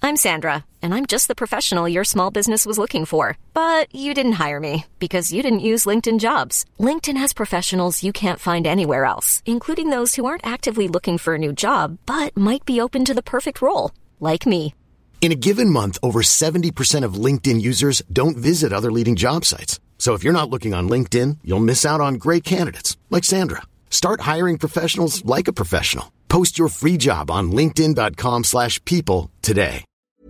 I'm Sandra, and I'm just the professional your small business was looking for. But you didn't hire me because you didn't use LinkedIn Jobs. LinkedIn has professionals you can't find anywhere else, including those who aren't actively looking for a new job, but might be open to the perfect role, like me. In a given month, over 70% of LinkedIn users don't visit other leading job sites. So if you're not looking on LinkedIn, you'll miss out on great candidates like Sandra. Start hiring professionals like a professional. Post your free job on linkedin.com/people today.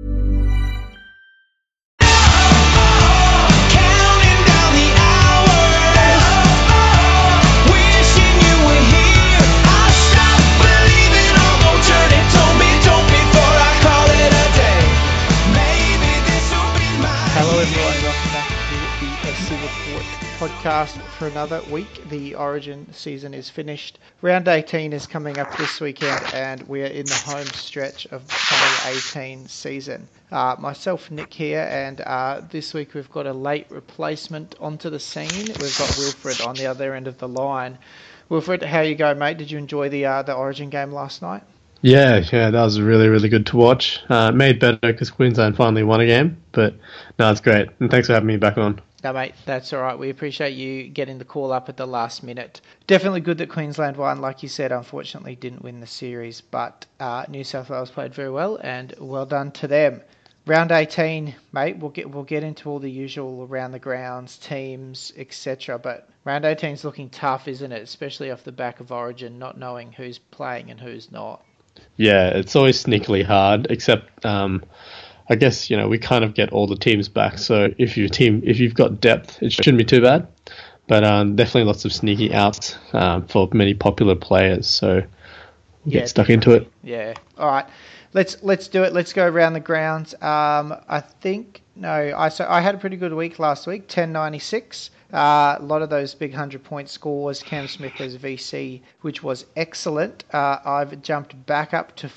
Podcast for another week. The Origin season is finished. Round 18 is coming up this weekend, and we are in the home stretch of the 2018 season. Myself, Nick here, and this week we've got a late replacement onto the scene. We've got Wilfred on the other end of the line. Wilfred, how you go, mate? Did you enjoy the Origin game last night? Yeah, that was really, really good to watch. Made better because Queensland finally won a game, but no, it's great. And thanks for having me back on. No, mate, that's all right. We appreciate you getting the call up at the last minute. Definitely good that Queensland won. Like you said, unfortunately didn't win the series, but New South Wales played very well, and well done to them. Round 18, mate, we'll get into all the usual around the grounds, teams, etc. But round 18 is looking tough, isn't it? Especially off the back of Origin, not knowing who's playing and who's not. Yeah, it's always sneakily hard, except I guess, we kind of get all the teams back. So if you've got depth, it shouldn't be too bad. But definitely lots of sneaky outs for many popular players. So we'll get stuck into it. Yeah. All right. Let's do it. Let's go around the grounds. I had a pretty good week last week. 1096. A lot of those big 100-point scores. Cam Smith as VC, which was excellent. I've jumped back up to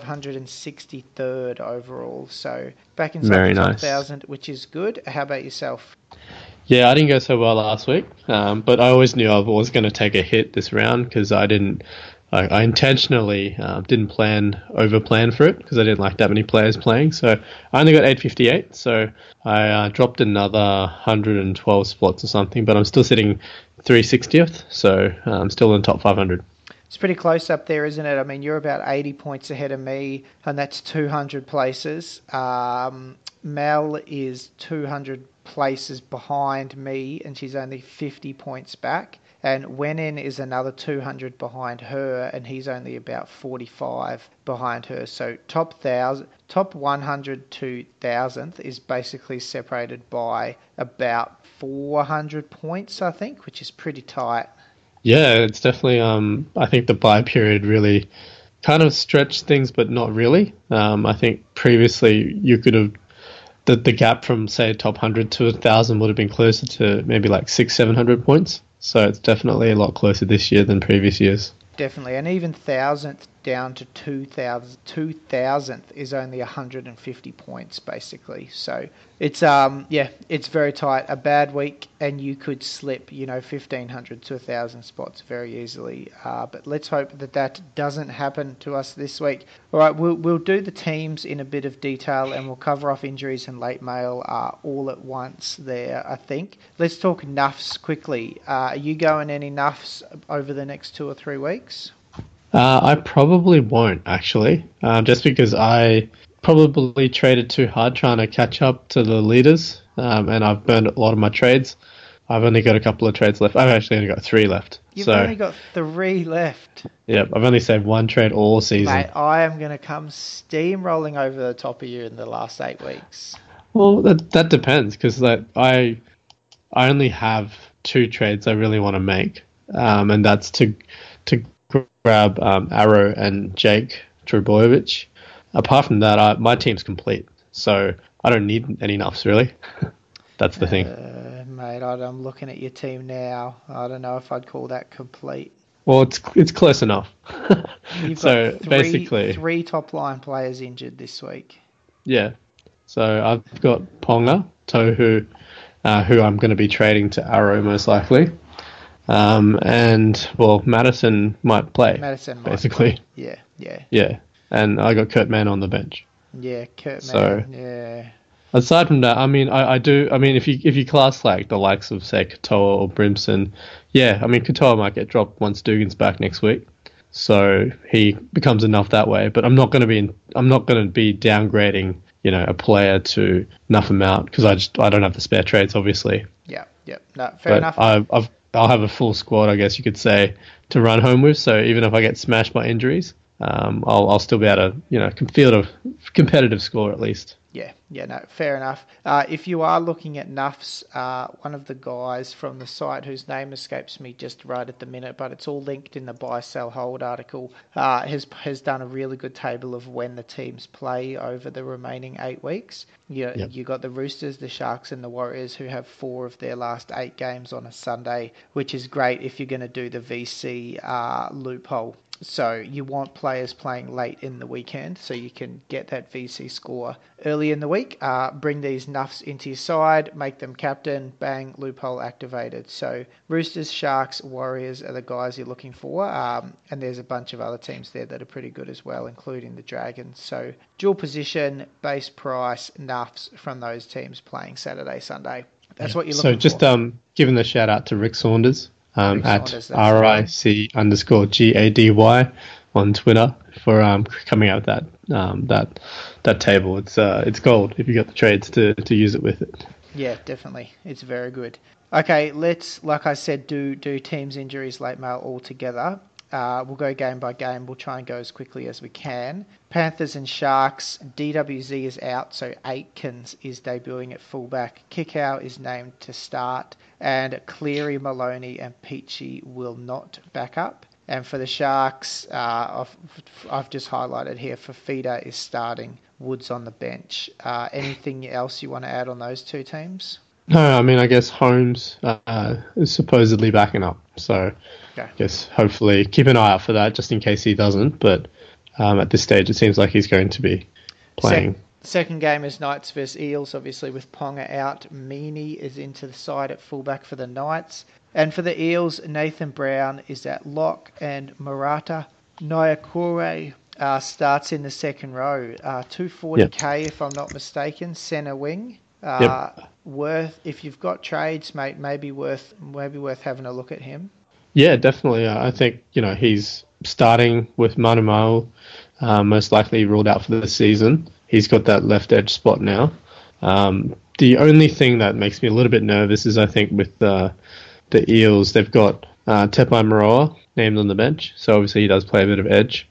563rd overall, so back inside the top 1,000, which is good. How about yourself? Yeah, I didn't go so well last week, but I always knew I was going to take a hit this round because I intentionally didn't over-plan for it because I didn't like that many players playing. So I only got 858, so I dropped another 112 spots or something, but I'm still sitting 360th, so I'm still in the top 500. It's pretty close up there, isn't it? I mean, you're about 80 points ahead of me, and that's 200 places. Mel is 200 places behind me, and she's only 50 points back. And Wenin is another 200 behind her, and he's only about 45 behind her. So top 100 to 1,000th is basically separated by about 400 points, I think, which is pretty tight. Yeah, it's definitely, I think the bye period really kind of stretched things, but not really. I think previously you could have, the gap from, say, top 100 to 1,000 would have been closer to maybe like 600-700 points. So it's definitely a lot closer this year than previous years. Definitely. And even 1,000th down to 2,000th is only 150 points, basically. So it's it's very tight. A bad week, and you could slip, 1,500 to 1,000 spots very easily. But let's hope that doesn't happen to us this week. All right, we'll do the teams in a bit of detail, and we'll cover off injuries and late mail all at once there, I think. Let's talk nuffs quickly. Are you going any nuffs over the next 2 or 3 weeks? I probably won't, actually, just because I probably traded too hard trying to catch up to the leaders, and I've burned a lot of my trades. I've only got a couple of trades left. I've actually only got 3 left. You've only got 3 left? Yep, I've only saved 1 trade all season. Mate, I am going to come steamrolling over the top of you in the last 8 weeks. Well, that depends, because I only have 2 trades I really want to make, and that's to grab Arrow and Jake Trbojevic. Apart from that, my team's complete, so I don't need any nuffs, really. That's the thing. Mate, I'm looking at your team now. I don't know if I'd call that complete. Well, it's close enough. You've so got basically 3 top-line players injured this week. Yeah. So I've got Ponga, Tohu, who I'm going to be trading to Arrow most likely. And, well, Madison might play. Madison might basically. play. Yeah. Yeah. And I got Kurt Mann on the bench. Yeah, Kurt So Mann. Yeah. aside from that, I mean, I do. I mean, if you class like the likes of say Katoa or Brimson, yeah, I mean Katoa might get dropped once Dugan's back next week, so he becomes enough that way. But I'm not going to be downgrading a player to nuff him out because I don't have the spare trades obviously. Yeah. No, fair enough. I'll have a full squad, I guess you could say, to run home with. So even if I get smashed by injuries, I'll still be able to field a competitive score at least. Yeah, no, fair enough. If you are looking at nuffs, one of the guys from the site whose name escapes me just right at the minute, but it's all linked in the buy, sell, hold article, has done a really good table of when the teams play over the remaining 8 weeks. You got the Roosters, the Sharks, and the Warriors who have 4 of their last 8 games on a Sunday, which is great if you're going to do the VC loophole. So you want players playing late in the weekend so you can get that VC score early in the week. Bring these nuffs into your side, make them captain, bang, loophole activated. So Roosters, Sharks, Warriors are the guys you're looking for. And there's a bunch of other teams there that are pretty good as well, including the Dragons. So dual position, base price, nuffs from those teams playing Saturday, Sunday. That's what you're looking for. So just giving the shout out to Rick Saunders. At RIC_GADY on Twitter for coming out with that table. It's gold if you got the trades to use it with it. Yeah, definitely. It's very good. Okay, let's, like I said, do teams, injuries, late mail all together. We'll go game by game. We'll try and go as quickly as we can. Panthers and Sharks. DWZ is out, so Aitkins is debuting at fullback. Kikau is named to start. And Cleary, Maloney and Peachy will not back up. And for the Sharks, I've just highlighted here, Fafita is starting. Woods on the bench. Anything else you want to add on those two teams? No, I mean, I guess Holmes is supposedly backing up. So okay. I guess hopefully keep an eye out for that just in case he doesn't. But at this stage, it seems like he's going to be playing. Second game is Knights versus Eels, obviously with Ponga out. Meaney is into the side at fullback for the Knights. And for the Eels, Nathan Brown is at lock and Murata Nyakure starts in the second row. 240k if I'm not mistaken, centre wing. Worth, if you've got trades, mate, maybe worth having a look at him. Yeah, definitely. I think he's starting with Manu Ma'u, most likely ruled out for the season. He's got that left edge spot now. The only thing that makes me a little bit nervous is I think with the Eels, they've got Tepai Maroa named on the bench, so obviously he does play a bit of edge.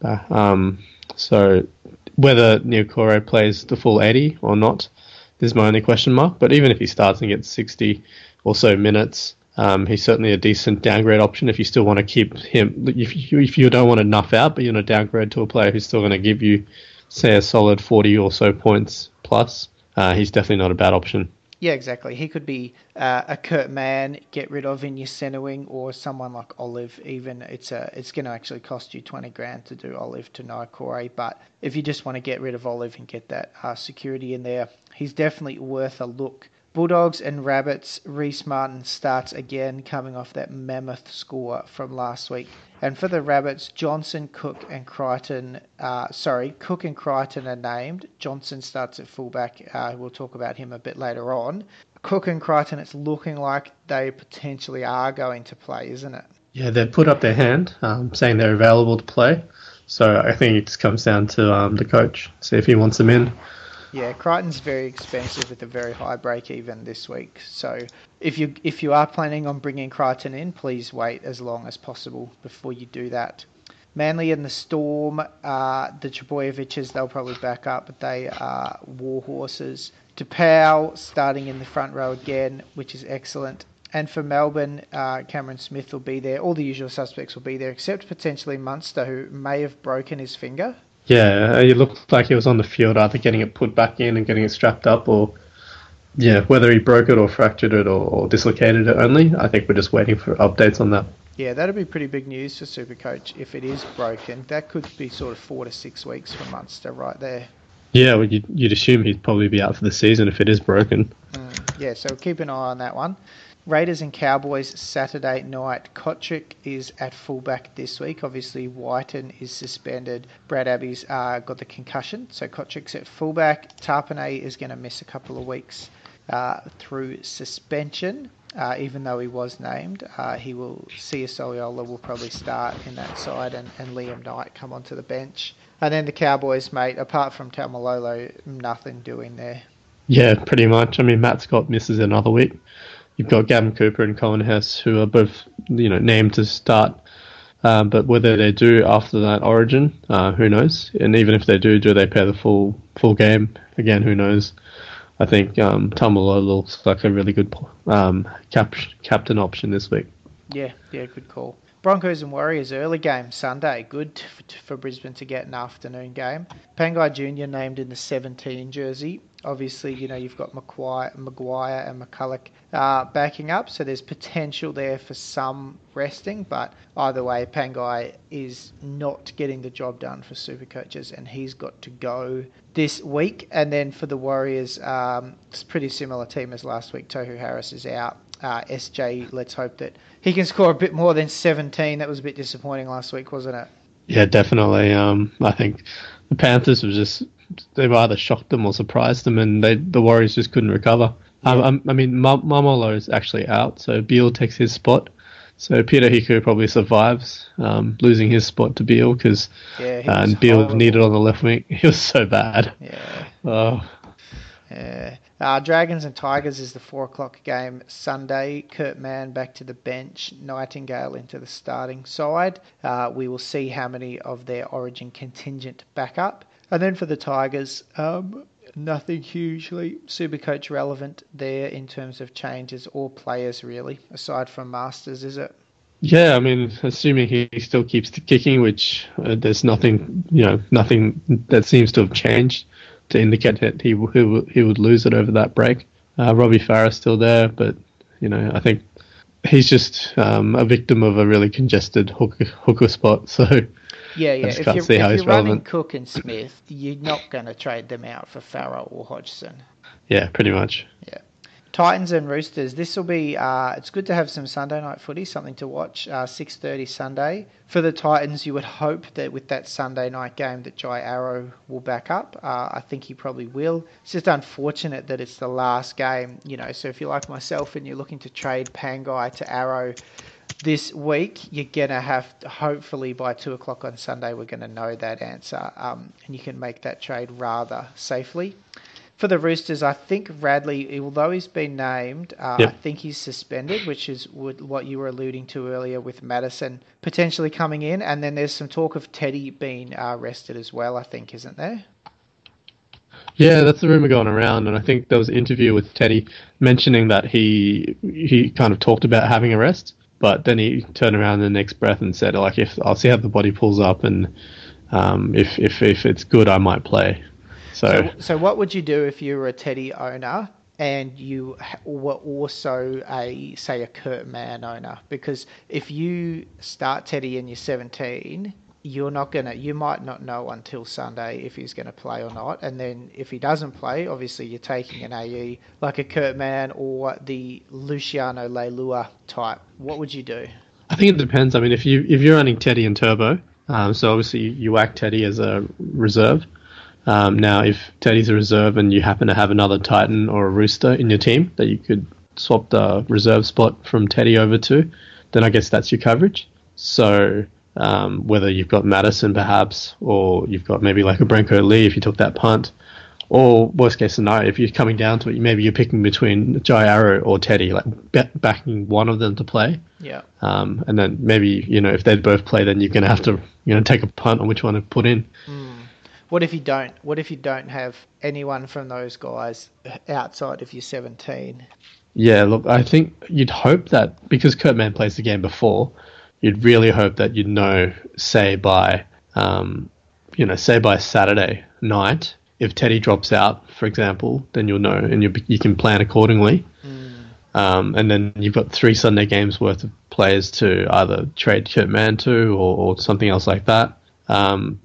So whether Nyakure plays the full 80 or not is my only question mark. But even if he starts and gets 60 or so minutes, he's certainly a decent downgrade option if you still want to keep him. If you don't want to nuff out, but you want to downgrade to a player who's still going to give you, say, a solid 40 or so points plus, he's definitely not a bad option. Yeah, exactly. He could be a Kurt Mann, get rid of in your centre wing, or someone like Olive. Even it's going to actually cost you $20,000 to do Olive to Nyakure. But if you just want to get rid of Olive and get that security in there, he's definitely worth a look. Bulldogs and Rabbits, Reece Martin starts again, coming off that mammoth score from last week. And for the Rabbits, Johnson, Cook and Crichton, Cook and Crichton are named. Johnson starts at fullback. We'll talk about him a bit later on. Cook and Crichton, it's looking like they potentially are going to play, isn't it? Yeah, they've put up their hand, saying they're available to play. So I think it just comes down to the coach, see if he wants them in. Yeah, Crichton's very expensive with a very high break even this week. So if you are planning on bringing Crichton in, please wait as long as possible before you do that. Manly and the Storm, the Trebojeviches, they'll probably back up, but they are war horses. Tapau starting in the front row again, which is excellent. And for Melbourne, Cameron Smith will be there. All the usual suspects will be there, except potentially Munster, who may have broken his finger. Yeah, it looked like he was on the field either getting it put back in and getting it strapped up, or whether he broke it or fractured it or dislocated it only. I think we're just waiting for updates on that. Yeah, that'll be pretty big news for Supercoach if it is broken. That could be sort of 4 to 6 weeks for Munster right there. Yeah, well, you'd assume he'd probably be out for the season if it is broken. Yeah, so keep an eye on that one. Raiders and Cowboys Saturday night. Kotrick is at fullback this week. Obviously, Whiten is suspended. Brad Abbey's got the concussion, so Kotrick's at fullback. Tarpanay is going to miss a couple of weeks through suspension. Even though he was named, he will. Sia Soliola will probably start in that side, and Liam Knight come onto the bench. And then the Cowboys, mate, apart from Taumalolo, nothing doing there. Yeah, pretty much. I mean, Matt Scott misses another week. You've got Gavin Cooper and Colin Hess, who are both, named to start. But whether they do after that Origin, who knows? And even if they do they play the full game? Again, who knows? I think Taumalolo looks like a really good captain option this week. Yeah, good call. Broncos and Warriors early game Sunday. Good for Brisbane to get an afternoon game. Pangai Jr. named in the 17 jersey. Obviously, you've got Maguire and McCulloch backing up, so there's potential there for some resting. But either way, Pangai is not getting the job done for Supercoaches, and he's got to go this week. And then for the Warriors, it's a pretty similar team as last week. Tohu Harris is out. SJ, let's hope that he can score a bit more than 17. That was a bit disappointing last week, wasn't it? Yeah, definitely. I think the Panthers they've either shocked them or surprised them, and the Warriors just couldn't recover. Yeah. I mean, Mamolo is actually out, so Beale takes his spot. So Peter Hiku probably survives, losing his spot to Beale because Beale needed on the left wing. He was so bad. Yeah. Oh. Yeah. Dragons and Tigers is the 4:00 game Sunday. Kurt Mann back to the bench. Nightingale into the starting side. We will see how many of their Origin contingent back up. And then for the Tigers, nothing hugely Supercoach relevant there in terms of changes or players really, aside from Masters, is it? Yeah, I mean, assuming he still keeps kicking, which there's nothing that seems to have changed to indicate that he would lose it over that break. Robbie Farah's still there, but I think he's just a victim of a really congested hooker spot. So yeah. If you're running Cook and Smith, you're not going to trade them out for Farah or Hodgson. Yeah, pretty much. Yeah. Titans and Roosters. This will be. It's good to have some Sunday night footy, something to watch. 6:30 Sunday for the Titans. You would hope that with that Sunday night game that Jai Arrow will back up. I think he probably will. It's just unfortunate that it's the last game. So if you're like myself and you're looking to trade Pangai to Arrow this week, you're gonna have to, hopefully by 2:00 on Sunday, we're gonna know that answer, and you can make that trade rather safely. For the Roosters, I think Radley, although he's been named, I think he's suspended, which is what you were alluding to earlier with Madison potentially coming in. And then there's some talk of Teddy being rested as well, I think, isn't there? Yeah, that's the rumour going around. And I think there was an interview with Teddy mentioning that he kind of talked about having a rest, but then he turned around in the next breath and said, if I'll see how the body pulls up, and if it's good, I might play. So what would you do if you were a Teddy owner and you were also a Kurt Mann owner? Because if you start Teddy and you're 17, you might not know until Sunday if he's going to play or not. And then if he doesn't play, obviously you're taking an AE like a Kurt Mann or the Luciano Leilua type. What would you do? I think it depends. I mean, if you're running Teddy and Turbo, so obviously you whack Teddy as a reserve. Now, if Teddy's a reserve and you happen to have another Titan or a Rooster in your team that you could swap the reserve spot from Teddy over to, then I guess that's your coverage. So whether you've got Madison perhaps, or you've got maybe like a Branko Lee if you took that punt, or worst case scenario, if you're coming down to it, maybe you're picking between Jai Arrow or Teddy, like backing one of them to play. Yeah. And then maybe, if they both play, then you're going to have to, take a punt on which one to put in. What if you don't? What if you don't have anyone from those guys outside of your 17? Yeah, look, I think you'd hope that because Kurt Mann plays the game before, you'd really hope that you'd know, say by Saturday night, if Teddy drops out, for example, then you'll know and you can plan accordingly. And then you've got 3 Sunday games worth of players to either trade Kurt Mann to or something else like that.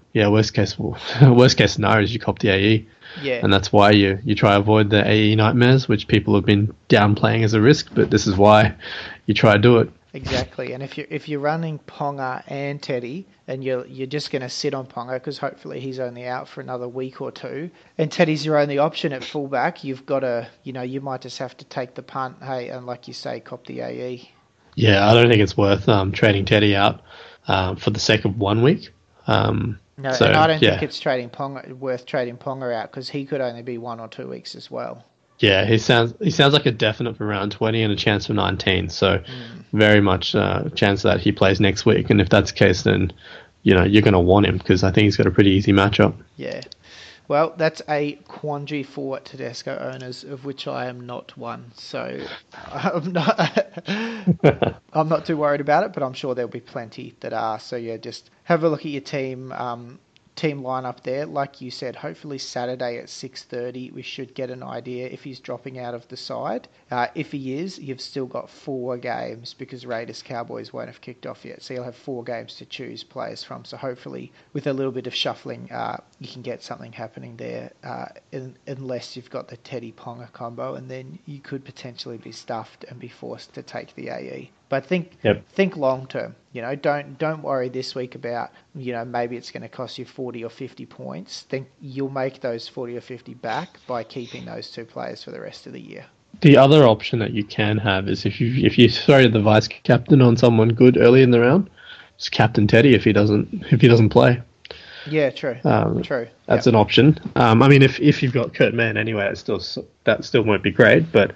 worst case scenario is you cop the AE. Yeah. And that's why you try to avoid the AE nightmares, which people have been downplaying as a risk, but this is why you try to do it. Exactly, and if you're running Ponga and Teddy, and you're just going to sit on Ponga because hopefully he's only out for another week or two, and Teddy's your only option at fullback, you've got to, you might just have to take the punt, hey, and like you say, cop the AE. Yeah, I don't think it's worth trading Teddy out for the sake of 1 week. No, and I don't think it's worth trading Ponga out because he could only be 1 or 2 weeks as well. Yeah, he sounds like a definite for round 20 and a chance for 19. So very much chance that he plays next week. And if that's the case, then you're going to want him because I think he's got a pretty easy matchup. Yeah. Well, that's a quandary for Tedesco owners, of which I am not one. So I'm not too worried about it, but I'm sure there'll be plenty that are. So yeah, just have a look at your team lineup there. Like you said, hopefully Saturday at 6:30 we should get an idea if he's dropping out of the side. If he is, you've still got 4 games because Raiders Cowboys won't have kicked off yet, so you'll have 4 games to choose players from. So hopefully with a little bit of shuffling you can get something happening there, unless you've got the Teddy Ponga combo, and then you could potentially be stuffed and be forced to take the AE. But think long term. Don't worry this week about maybe it's going to cost you 40 or 50 points. Think you'll make those 40 or 50 back by keeping those 2 players for the rest of the year. The other option that you can have is if you throw the vice captain on someone good early in the round, just captain Teddy if he doesn't play. Yeah, true. True. That's an option. I mean, if you've got Kurt Mann anyway, that still won't be great. But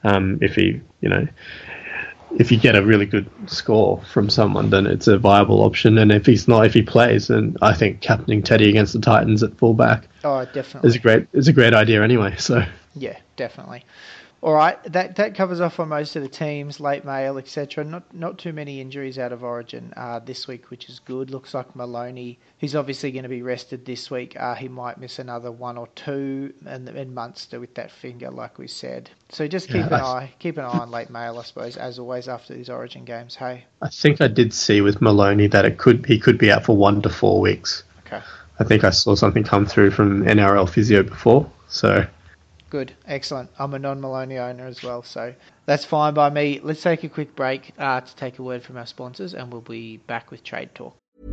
if you get a really good score from someone, then it's a viable option. And if he plays, then I think captaining Teddy against the Titans at fullback, definitely, is a great idea anyway. So yeah, definitely. All right, that covers off on most of the teams, late mail, etc. Not too many injuries out of Origin this week, which is good. Looks like Maloney, he's obviously going to be rested this week. He might miss another 1 or 2, and Munster with that finger, like we said. So just keep an eye on late mail, I suppose, as always after these Origin games. Hey, I think I did see with Maloney that he could be out for 1 to 4 weeks. Okay. I think I saw something come through from NRL Physio before, so. Good, excellent. I'm a non-Maloney owner as well, so that's fine by me. Let's take a quick break to take a word from our sponsors, and we'll be back with Trade Talk.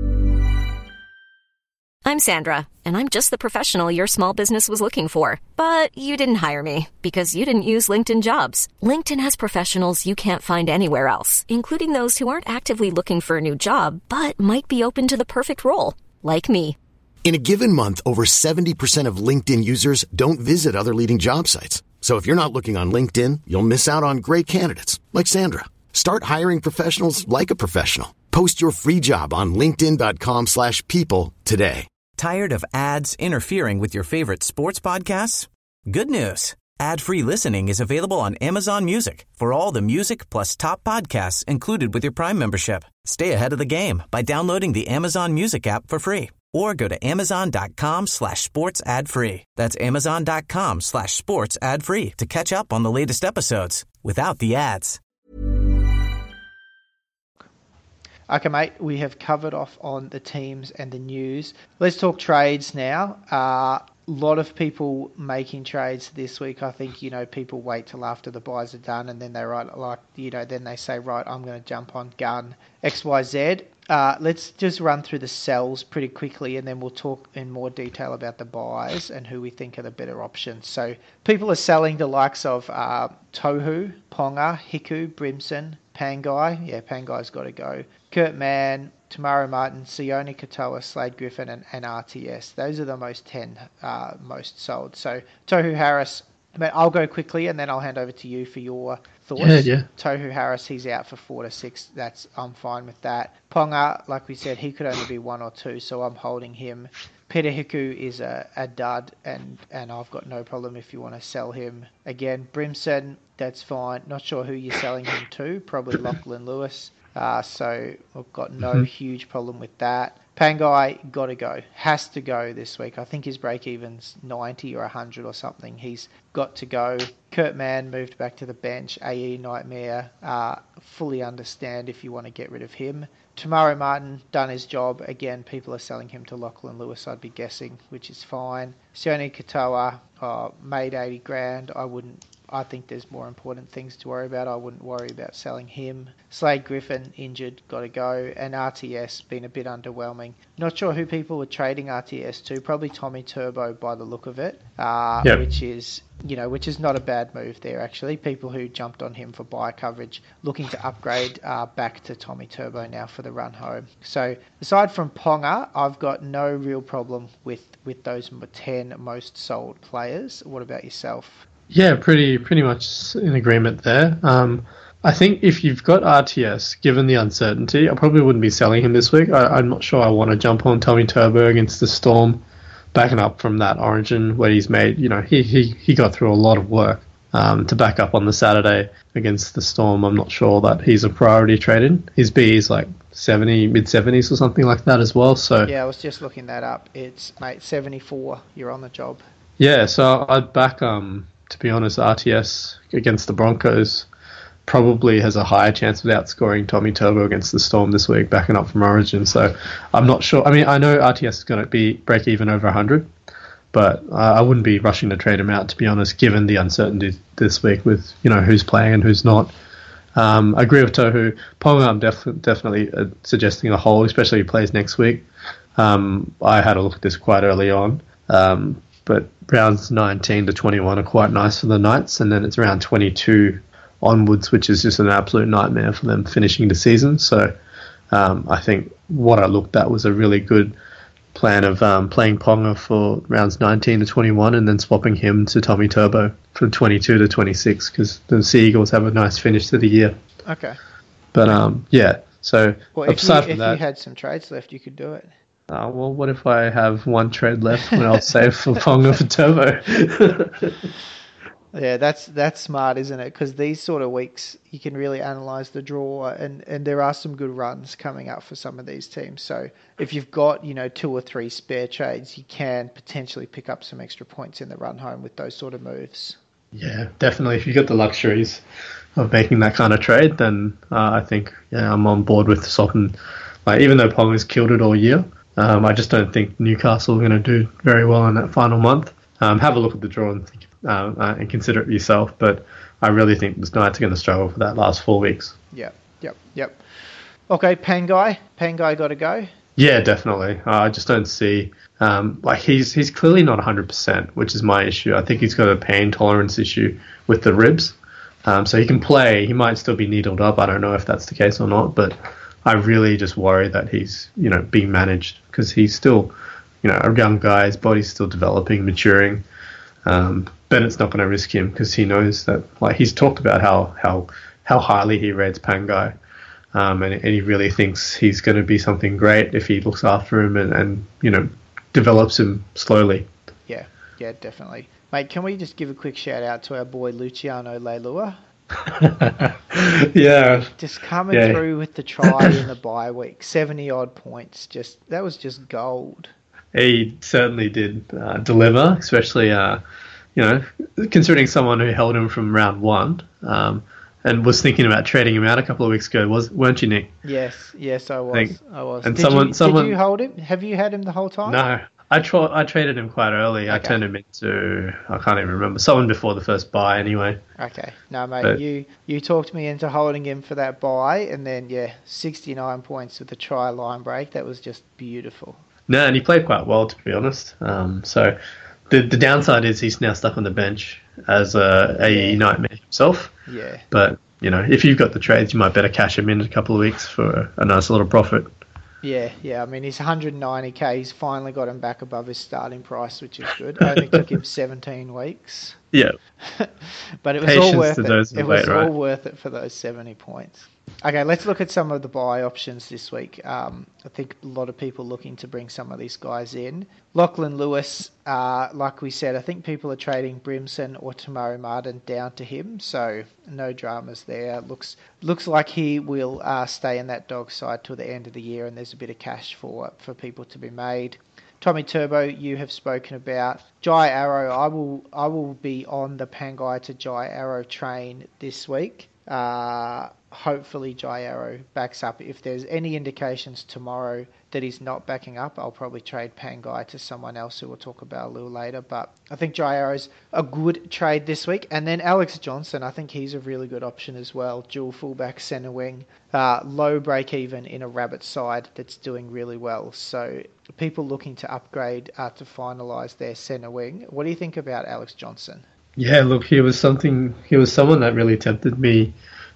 I'm Sandra, and I'm just the professional your small business was looking for. But you didn't hire me because you didn't use LinkedIn Jobs. LinkedIn has professionals you can't find anywhere else, including those who aren't actively looking for a new job, but might be open to the perfect role, like me. In a given month, over 70% of LinkedIn users don't visit other leading job sites. So if you're not looking on LinkedIn, you'll miss out on great candidates like Sandra. Start hiring professionals like a professional. Post your free job on linkedin.com/people today. Tired of ads interfering with your favorite sports podcasts? Good news. Ad-free listening is available on Amazon Music for all the music plus top podcasts included with your Prime membership. Stay ahead of the game by downloading the Amazon Music app for free. Or go to amazon.com/sports ad free. That's amazon.com/sports ad free to catch up on the latest episodes without the ads. Okay, mate, we have covered off on the teams and the news. Let's talk trades now. A lot of people making trades this week. I think, people wait till after the buys are done and then they then they say, right, I'm going to jump on gun XYZ. Let's just run through the sells pretty quickly and then we'll talk in more detail about the buys and who we think are the better options. So people are selling the likes of Tohu, Ponga, Hiku, Brimson, Pangai. Yeah, Pangai's got to go. Kurt Mann, Tamara Martin, Sione Katoa, Slade Griffin, and RTS. Those are the most sold. So Tohu Harris, I'll go quickly and then I'll hand over to you for your thoughts. Yeah. Tohu Harris, he's out for 4 to 6. I'm fine with that. Ponga, like we said, he could only be 1 or 2, so I'm holding him. Peter Hiku is a dud, and I've got no problem if you want to sell him. Again, Brimson, that's fine. Not sure who you're selling him to. Probably Lachlan Lewis. So we've got no huge problem with that. Pangai, got to go. Has to go this week. I think his break-even's 90 or 100 or something. He's got to go. Kurt Mann moved back to the bench. AE Nightmare. Fully understand if you want to get rid of him. Tamari Martin, done his job. Again, people are selling him to Lachlan Lewis, I'd be guessing, which is fine. Sione Katoa, made 80 grand. I think there's more important things to worry about. I wouldn't worry about selling him. Slade Griffin, injured, got to go. And RTS, been a bit underwhelming. Not sure who people were trading RTS to. Probably Tommy Turbo by the look of it, Yep. which is not a bad move there, actually. People who jumped on him for buy coverage looking to upgrade back to Tommy Turbo now for the run home. So aside from Ponga, I've got no real problem with those 10 most sold players. What about yourself? Yeah, pretty much in agreement there. I think if you've got RTS, given the uncertainty, I probably wouldn't be selling him this week. I'm not sure I want to jump on Tommy Turbo against the Storm, backing up from that Origin where he's made, he got through a lot of work to back up on the Saturday against the Storm. I'm not sure that he's a priority trade-in. His B is like 70, mid-70s or something like that as well. So yeah, I was just looking that up. It's, mate, 74. You're on the job. Yeah, so I'd back, to be honest, RTS against the Broncos probably has a higher chance of outscoring Tommy Turbo against the Storm this week, backing up from Origin. So I'm not sure. I mean, I know RTS is going to break even over 100, but I wouldn't be rushing to trade him out, to be honest, given the uncertainty this week with, who's playing and who's not. I agree with Tohu. Ponga, I'm definitely suggesting a hold, especially if he plays next week. I had a look at this quite early on. But rounds 19 to 21 are quite nice for the Knights, and then it's around 22 onwards, which is just an absolute nightmare for them finishing the season. So I think what I looked at was a really good plan of playing Ponga for rounds 19 to 21 and then swapping him to Tommy Turbo from 22 to 26 because the Sea Eagles have a nice finish to the year. Okay. But yeah, so well, aside if from that, you had some trades left, you could do it. Well, what if I have one trade left when I'll save for Ponga for Turbo? Yeah, that's smart, isn't it? Because these sort of weeks, you can really analyse the draw, and there are some good runs coming up for some of these teams. So if you've got, 2 or 3 spare trades, you can potentially pick up some extra points in the run home with those sort of moves. Yeah, definitely. If you've got the luxuries of making that kind of trade, then I think I'm on board with swapping. Like, even though Ponga's killed it all year, I just don't think Newcastle are going to do very well in that final month. Have a look at the draw and think, and consider it yourself. But I really think the Knights are going to struggle for that last 4 weeks. Yep. Okay, Pangai got to go. Yeah, definitely. I just don't see he's clearly not 100%, which is my issue. I think he's got a pain tolerance issue with the ribs. So he can play. He might still be needled up. I don't know if that's the case or not, but I really just worry that he's, being managed because he's still, a young guy. His body's still developing, maturing. Bennett's not going to risk him because he knows that, he's talked about how highly he rates Pangai, and he really thinks he's going to be something great if he looks after him and develops him slowly. Yeah, definitely. Mate, can we just give a quick shout out to our boy Luciano Leilua? Yeah. Just coming through with the try in the bye week. 70 odd points. That was just gold. He certainly did deliver, especially, considering someone who held him from round 1 and was thinking about trading him out a couple of weeks ago, weren't you, Nick? Yes, I was. And did you hold him? Have you had him the whole time? No. I traded him quite early. Okay. I turned him into, I can't even remember, someone before the first buy anyway. Okay. No, mate, you talked me into holding him for that buy, and then, 69 points with the try line break. That was just beautiful. No, and he played quite well, to be honest. So the downside is he's now stuck on the bench as a AE nightmare himself. Yeah. But, if you've got the trades, you might better cash him in a couple of weeks for a nice little profit. Yeah. I mean, he's 190k. He's finally got him back above his starting price, which is good. It only took him 17 weeks. Yeah. But it was Patience all worth it. It was all worth it for those 70 points. Okay, let's look at some of the buy options this week. I think a lot of people looking to bring some of these guys in. Lachlan Lewis, like we said, I think people are trading Brimson or Tamari Martin down to him, so no dramas there. Looks like he will stay in that dog side till the end of the year, and there's a bit of cash for people to be made. Tommy Turbo, you have spoken about. Jai Arrow, I will be on the Pangai to Jai Arrow train this week. hopefully Jai Arrow backs up. If there's any indications tomorrow that he's not backing up, I'll probably trade Pangai to someone else who we'll talk about a little later. But I think Jai Arrow's a good trade this week. And then Alex Johnson, I think he's a really good option as well. Dual fullback, centre wing, low break even in a Rabbit side that's doing really well. So people looking to upgrade to finalise their centre wing. What do you think about Alex Johnson? Yeah, look, he was someone that really tempted me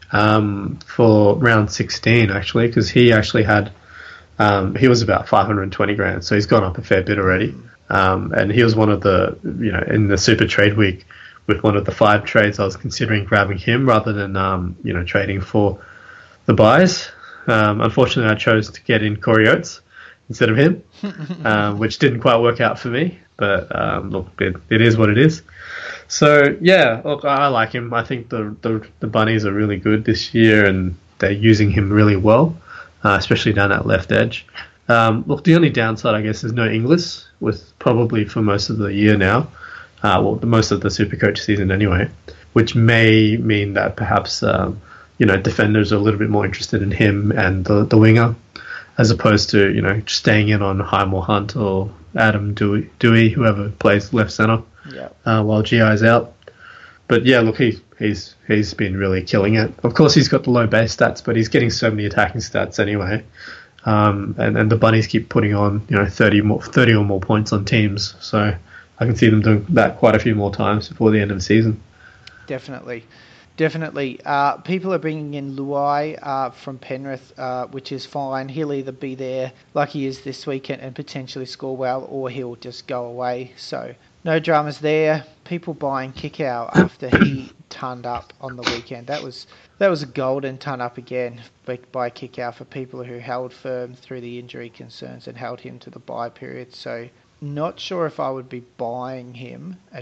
for round 16 actually, because he actually had he was about 520 grand, so he's gone up a fair bit already. And he was one of the, in the Super Trade Week, with one of the 5 trades, I was considering grabbing him rather than trading for the buys. Unfortunately, I chose to get in Corey Oates instead of him, which didn't quite work out for me. But look, it is what it is. So yeah, look, I like him. I think the Bunnies are really good this year, and they're using him really well, especially down that left edge. Look, the only downside, I guess, is no Inglis, with probably for most of the year now, most of the Supercoach season anyway, which may mean that perhaps defenders are a little bit more interested in him and the winger, as opposed to staying in on Highmore Hunt or Adam Dewey, whoever plays left centre. Yeah. While GI's out. But yeah, look, he's been really killing it. Of course, he's got the low base stats, but he's getting so many attacking stats anyway. And the Bunnies keep putting on 30 or more points on teams. So I can see them doing that quite a few more times before the end of the season. Definitely. People are bringing in Luai from Penrith, which is fine. He'll either be there like he is this weekend and potentially score well, or he'll just go away. So no dramas there. People buying Kikau after he turned up on the weekend. That was a golden turn up again by Kikau for people who held firm through the injury concerns and held him to the bye period. So not sure if I would be buying him at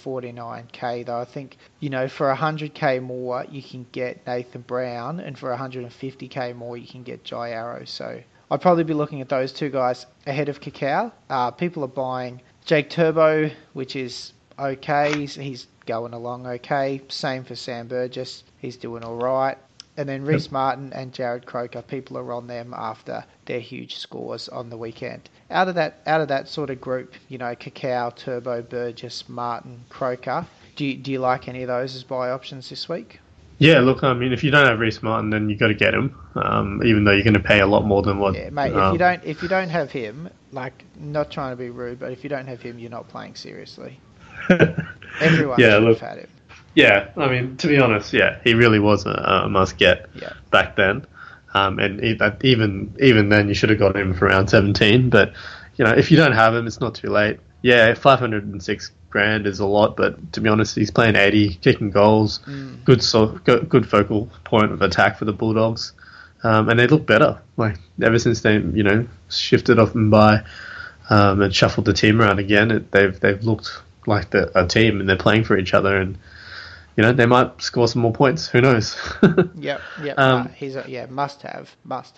449k though. I think, for 100k more you can get Nathan Brown, and for 150k more you can get Jai Arrow. So I'd probably be looking at those two guys ahead of Kikau. People are buying Jake Turbo, which is okay. He's going along okay. Same for Sam Burgess. He's doing all right. And then Reece Martin and Jared Croker, people are on them after their huge scores on the weekend. Out of that sort of group, Kikau, Turbo, Burgess, Martin, Croker, do you like any of those as buy options this week? Yeah, look, I mean, if you don't have Reece Martin, then you got to get him, even though you're going to pay a lot more than what. Yeah, mate. If you don't have him, like, not trying to be rude, but if you don't have him, you're not playing seriously. Everyone should have had him. Yeah, I mean, to be honest, yeah, he really was a must-get back then. And even then, you should have got him for around 17. But, if you don't have him, it's not too late. Yeah, 506 grand is a lot, but to be honest, he's playing 80, kicking goals, good focal point of attack for the Bulldogs. And they look better. Like, ever since they, shifted off and by and shuffled the team around again, they've looked like a team, and they're playing for each other, and they might score some more points. Who knows? Yep. He's must have.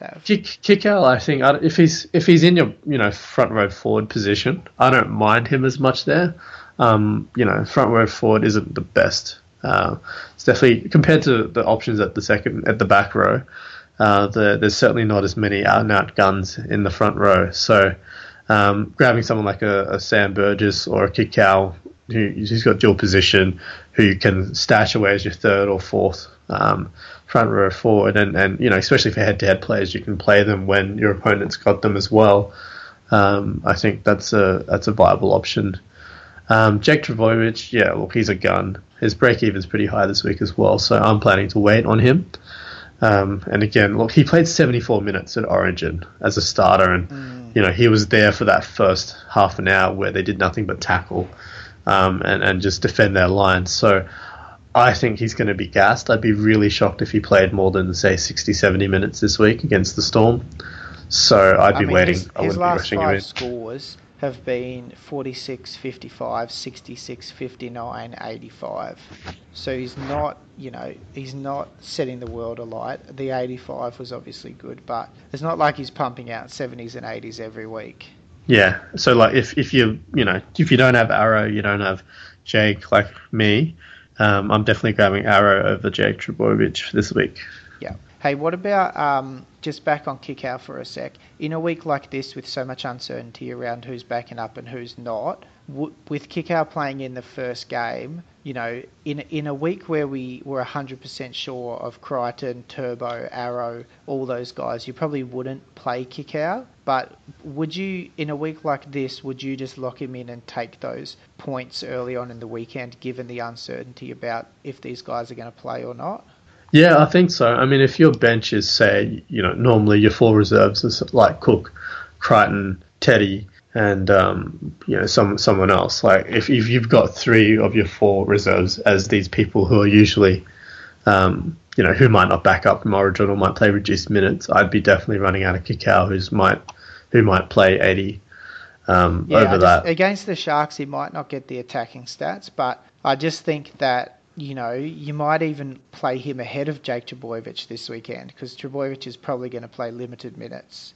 Kikau, I think, if he's in your front row forward position, I don't mind him as much there. Front row forward isn't the best. It's definitely, compared to the options at the back row, there's certainly not as many out and out guns in the front row. So grabbing someone like a Sam Burgess or a Kikau, who's got dual position, who you can stash away as your third or fourth front row forward, and especially for head-to-head players, you can play them when your opponent's got them as well. I think that's a viable option. Jake Trbojevic, yeah, look, he's a gun. His break-even's pretty high this week as well, so I'm planning to wait on him. And again, look, he played 74 minutes at Origin as a starter, and he was there for that first half an hour where they did nothing but tackle and just defend their lines. So I think he's going to be gassed. I'd be really shocked if he played more than, say, 60, 70 minutes this week against the Storm. So I'd be waiting. I wouldn't be rushing him in. His last 5 scores have been 46, 55, 66, 59, 85. So he's not, he's not setting the world alight. The 85 was obviously good, but it's not like he's pumping out 70s and 80s every week. Yeah. So like if you don't have Arrow, you don't have Jake like me, I'm definitely grabbing Arrow over Jake Trbojevic this week. Yeah. Hey, what about just back on Kickout for a sec? In a week like this, with so much uncertainty around who's backing up and who's not, with Kickout playing in the first game, in a week where we were 100% sure of Crichton, Turbo, Arrow, all those guys, you probably wouldn't play Kickout. But would you, in a week like this, would you just lock him in and take those points early on in the weekend, given the uncertainty about if these guys are going to play or not? Yeah, I think so. I mean, if your bench is, say, normally your 4 reserves is like Cook, Crichton, Teddy, and someone else. Like if you've got 3 of your 4 reserves as these people who are usually, who might not back up from Origin or might play reduced minutes, I'd be definitely running out of Kikau, who might play 80 over that. Against the Sharks, he might not get the attacking stats, but I just think that you might even play him ahead of Jake Trbojevic this weekend, because Trbojevic is probably going to play limited minutes.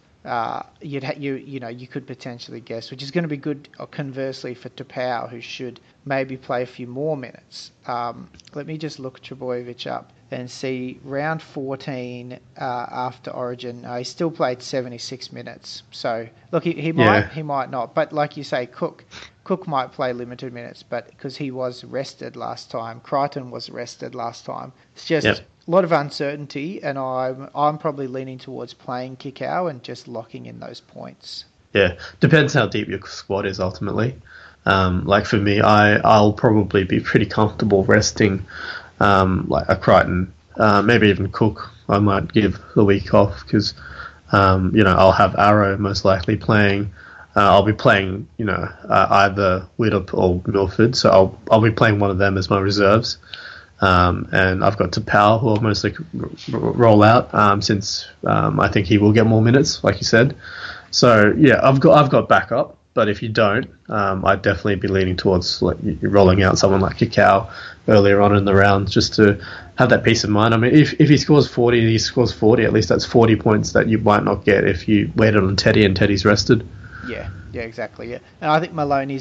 You could potentially guess, which is going to be good, conversely, for Tapau, who should maybe play a few more minutes. Let me just look Trbojevic up and see round 14 after Origin. He still played 76 minutes. So look, he might not. But like you say, Cook might play limited minutes, but because he was rested last time, Crichton was rested last time. It's just a lot of uncertainty, and I'm probably leaning towards playing Kikau and just locking in those points. Yeah, depends how deep your squad is ultimately. Like for me, I'll probably be pretty comfortable resting like a Crichton, maybe even Cook. I might give the week off because I'll have Arrow most likely playing. I'll be playing either Widdop or Milford, so I'll be playing one of them as my reserves. And I've got Tapau, who I'll mostly roll out since I think he will get more minutes, like you said. So yeah, I've got backup. But if you don't, I'd definitely be leaning towards rolling out someone like Kikau earlier on in the round, just to have that peace of mind. I mean, if he scores 40, he scores 40. At least that's 40 points that you might not get if you waited on Teddy and Teddy's rested. Yeah, exactly. Yeah, and I think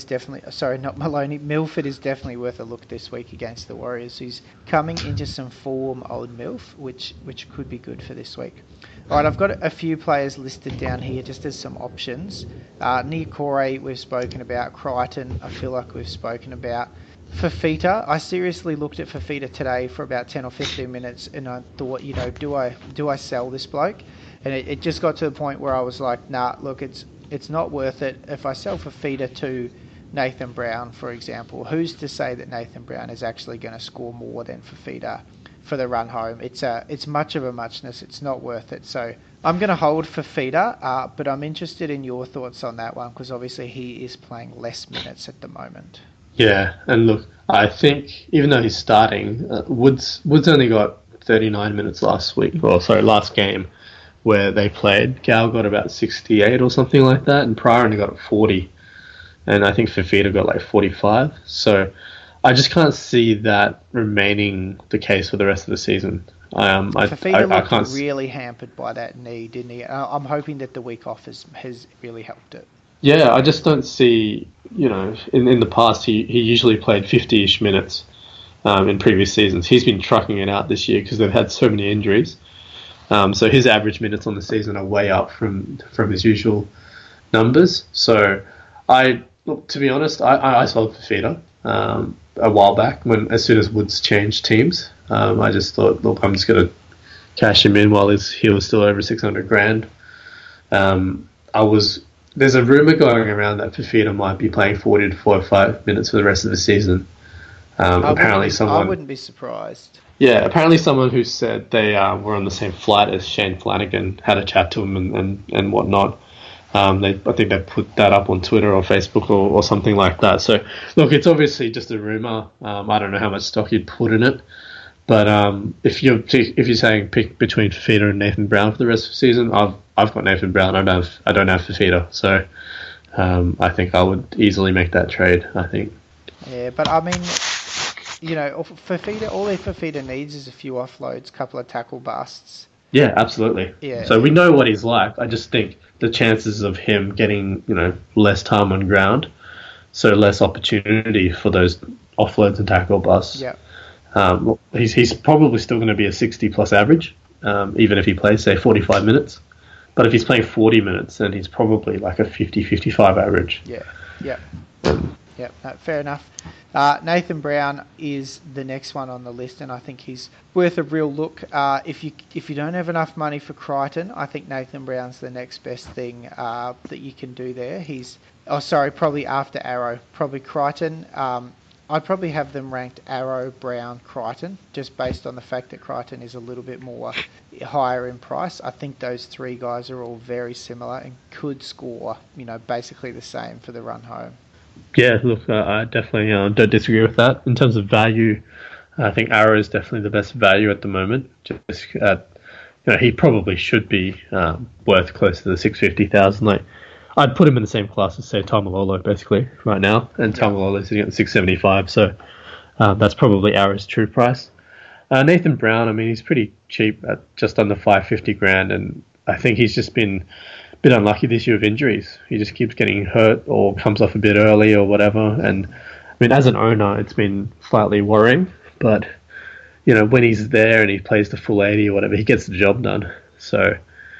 Milford is definitely worth a look this week against the Warriors. He's coming into some form, old Milf, which could be good for this week. All right, I've got a few players listed down here just as some options. Niokore, we've spoken about. Crichton, I feel like we've spoken about. Fafita, I seriously looked at Fafita today for about 10 or 15 minutes, and I thought, do I sell this bloke? And it just got to the point where I was like, nah, look, it's not worth it. If I sell Fafita to Nathan Brown, for example, who's to say that Nathan Brown is actually going to score more than Fafita for the run home? It's much of a muchness. It's not worth it. So I'm going to hold Fafita, but I'm interested in your thoughts on that one, because obviously he is playing less minutes at the moment. Yeah, and look, I think even though he's starting, Woods only got 39 minutes last game where they played. Gal got about 68 or something like that, and Pryor only got 40. And I think Fafita got like 45. So I just can't see that remaining the case for the rest of the season. Fafita looked really hampered by that knee, didn't he? I'm hoping that the week off has really helped it. Yeah, I just don't see, in the past he usually played 50-ish minutes in previous seasons. He's been trucking it out this year because they've had so many injuries. So his average minutes on the season are way up from his usual numbers. So to be honest, I sold Fafita a while back as soon as Woods changed teams. I just thought, look, I'm just going to cash him in while he was still over 600 grand. There's a rumor going around that Fafita might be playing 40 to 45 minutes for the rest of the season. I wouldn't be surprised. Yeah, apparently someone who said they were on the same flight as Shane Flanagan had a chat to him and whatnot. I think they put that up on Twitter or Facebook or something like that. So, look, it's obviously just a rumor. I don't know how much stock you'd put in it. But if you're saying pick between Fafita and Nathan Brown for the rest of the season, I've got Nathan Brown. I don't have Fafita. So I think I would easily make that trade, I think. Yeah, but I mean, Fafita, all Fafita needs is a few offloads, a couple of tackle busts. Yeah, absolutely. Yeah. So we know what he's like. I just think the chances of him getting, less time on ground, so less opportunity for those offloads and tackle busts. Yeah. He's probably still going to be a 60 plus average, even if he plays, say, 45 minutes. But if he's playing 40 minutes, then he's probably like a 50-55 average. Yeah. Fair enough. Nathan Brown is the next one on the list, and I think he's worth a real look. If you don't have enough money for Crichton, I think Nathan Brown's the next best thing that you can do there. Probably after Arrow, probably Crichton. I'd probably have them ranked Arrow, Brown, Crichton, just based on the fact that Crichton is a little bit more higher in price. I think those three guys are all very similar and could score, basically the same for the run home. Yeah, look, I definitely don't disagree with that. In terms of value, I think Arrow is definitely the best value at the moment. Just he probably should be worth close to the 650,000. Like, I'd put him in the same class as, say, Taumalolo, basically, right now. And Taumalolo is sitting at 675, so that's probably Arrow's true price. Nathan Brown, I mean, he's pretty cheap at just under 550 grand, and I think he's just been a bit unlucky this year with injuries. He just keeps getting hurt or comes off a bit early or whatever. And, I mean, as an owner, it's been slightly worrying, but, when he's there and he plays the full 80 or whatever, he gets the job done. So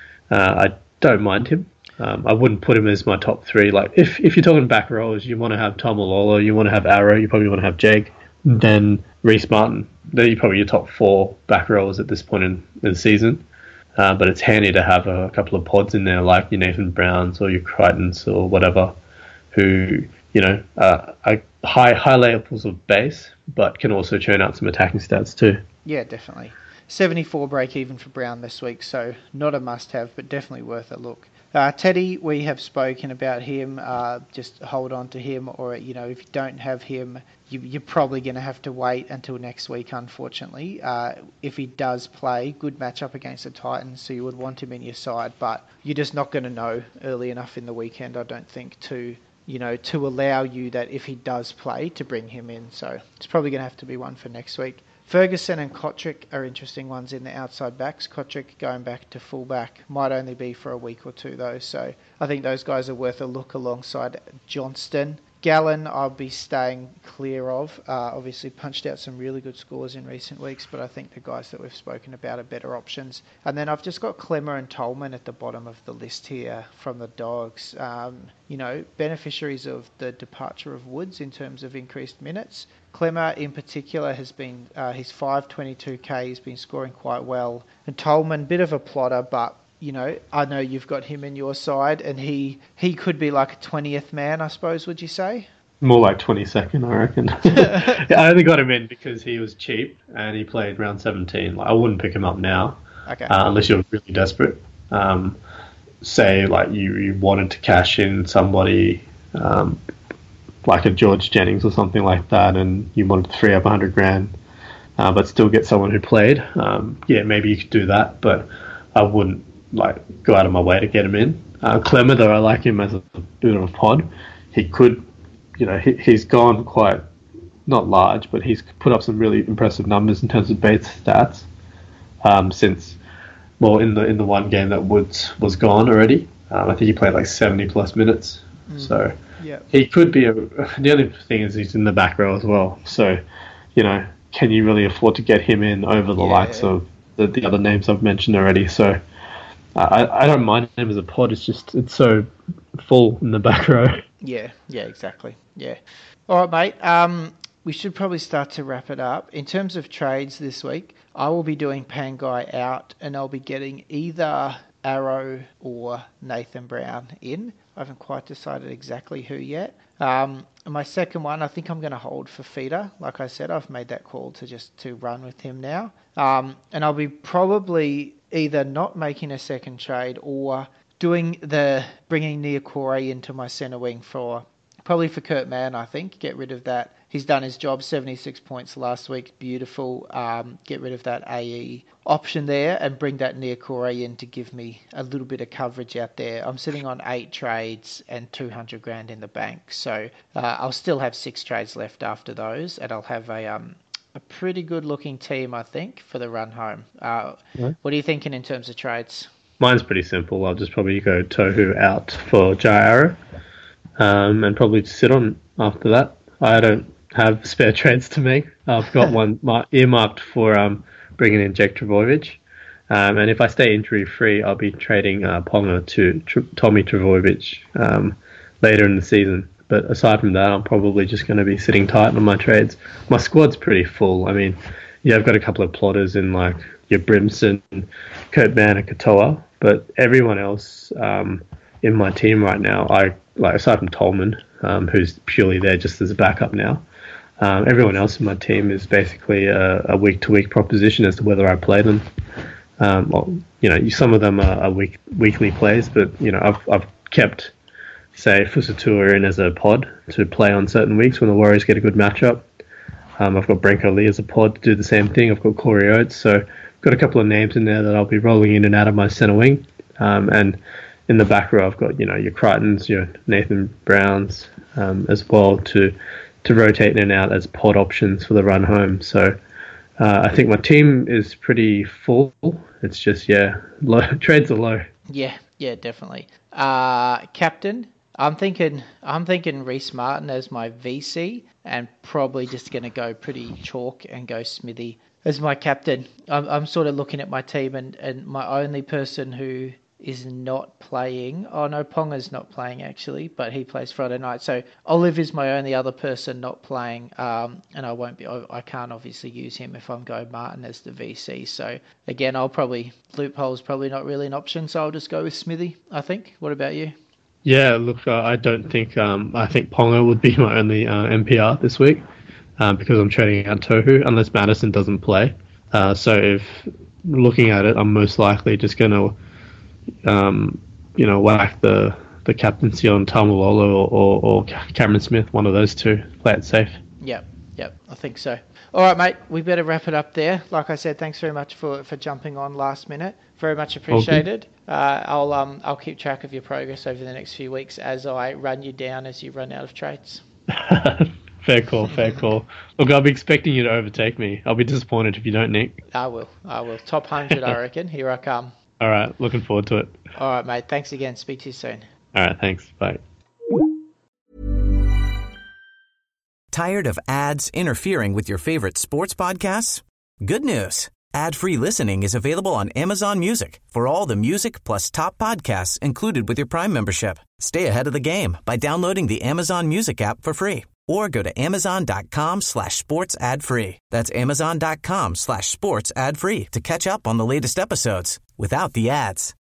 I don't mind him. I wouldn't put him as my top three. Like, if you're talking back rows, you want to have Taumalolo, you want to have Arrow, you probably want to have Jake, then Reece Martin. They're probably your top four back rows at this point in the season. But it's handy to have a couple of pods in there, like your Nathan Browns or your Crichtons or whatever, who, are high levels of base, but can also churn out some attacking stats too. Yeah, definitely. 74 break even for Brown this week, so not a must-have, but definitely worth a look. Teddy, we have spoken about him. Just hold on to him, or if you don't have him, you're probably going to have to wait until next week, unfortunately. If he does play, good matchup against the Titans, so you would want him in your side, but you're just not going to know early enough in the weekend, I don't think, to allow you that if he does play, to bring him in. So it's probably going to have to be one for next week. Ferguson and Kotrick are interesting ones in the outside backs. Kotrick going back to fullback might only be for a week or two though, so I think those guys are worth a look alongside Johnston. Gallen, I'll be staying clear of. Obviously punched out some really good scores in recent weeks, but I think the guys that we've spoken about are better options. And then I've just got Clemmer and Tolman at the bottom of the list here from the Dogs. Beneficiaries of the departure of Woods in terms of increased minutes. Clemmer in particular has been, his 522k, he's been scoring quite well. And Tolman, bit of a plotter, but I know you've got him in your side, and he could be like a 20th man, I suppose, would you say? More like 22nd, I reckon. Yeah, I only got him in because he was cheap and he played round 17. Like, I wouldn't pick him up now, unless you're really desperate. Say, like, you wanted to cash in somebody like a George Jennings or something like that, and you wanted to free up 100 grand, but still get someone who played. Maybe you could do that, but I wouldn't go out of my way to get him in. Clemmer, though, I like him as a bit of a pod. He could, he's gone quite, not large, but he's put up some really impressive numbers in terms of base stats since, in the one game that Woods was gone already. I think he played like 70 plus minutes. So he could be the only thing is he's in the back row as well. So, can you really afford to get him in over the likes of the other names I've mentioned already? So, I don't mind him as a pod. It's just, it's so full in the back row. Yeah, exactly. Yeah. All right, mate. We should probably start to wrap it up. In terms of trades this week, I will be doing Pangai out, and I'll be getting either Arrow or Nathan Brown in. I haven't quite decided exactly who yet. My second one, I think I'm going to hold for Feeder. Like I said, I've made that call to run with him now. And I'll be probably either not making a second trade or bringing Niokore into my centre wing probably for Kurt Mann, I think. Get rid of that. He's done his job, 76 points last week. Beautiful. Get rid of that AE option there and bring that Niokore in to give me a little bit of coverage out there. I'm sitting on 8 trades and 200 grand in the bank. So I'll still have 6 trades left after those, and I'll have a pretty good looking team, I think, for the run home. What are you thinking in terms of trades? Mine's pretty simple. I'll just probably go Tohu out for Jai Arrow, and probably sit on after that. I don't have spare trades to make. I've got one earmarked for bringing in Jake Trbojevic, And if I stay injury free, I'll be trading Ponga to Tommy Trbojevic later in the season. But aside from that, I'm probably just going to be sitting tight on my trades. My squad's pretty full. I mean, yeah, I've got a couple of plotters in like your Brimson, Kurt Mann, and Katoa, but everyone else in my team right now, aside from Tolman, who's purely there just as a backup now, everyone else in my team is basically a week-to-week proposition as to whether I play them. Some of them are weekly plays, but I've kept, say, Fusatua in as a pod to play on certain weeks when the Warriors get a good matchup. I've got Branko Lee as a pod to do the same thing. I've got Corey Oates, so I've got a couple of names in there that I'll be rolling in and out of my centre wing. And in the back row, I've got your Crichtons, your Nathan Browns as well to rotate in and out as pod options for the run home. So I think my team is pretty full. It's just low trades are low. Yeah, definitely. Captain, I'm thinking Reece Martin as my VC, and probably just going to go pretty chalk and go Smithy as my captain. I'm sort of looking at my team, and my only person who is not playing. Oh no, Ponga's not playing actually, but he plays Friday night. So Olive is my only other person not playing, and I can't obviously use him if I'm going Martin as the VC. So again, loophole's probably not really an option, so I'll just go with Smithy, I think. What about you? Yeah, look, I don't think I think Ponga would be my only MPR this week because I'm trading out Tohu unless Madison doesn't play. So if looking at it, I'm most likely just going to whack the captaincy on Tamalolo or Cameron Smith, one of those two. Play it safe. Yep, I think so. All right, mate, we better wrap it up there. Like I said, thanks very much for jumping on last minute. Very much appreciated. Okay. I'll keep track of your progress over the next few weeks as I run you down as you run out of trades. Fair call. Look, I'll be expecting you to overtake me. I'll be disappointed if you don't, Nick. I will. Top 100, I reckon. Here I come. All right, looking forward to it. All right, mate. Thanks again. Speak to you soon. All right, thanks. Bye. Tired of ads interfering with your favorite sports podcasts? Good news. Ad-free listening is available on Amazon Music for all the music plus top podcasts included with your Prime membership. Stay ahead of the game by downloading the Amazon Music app for free or go to amazon.com/sports ad free. That's amazon.com/sports ad free to catch up on the latest episodes without the ads.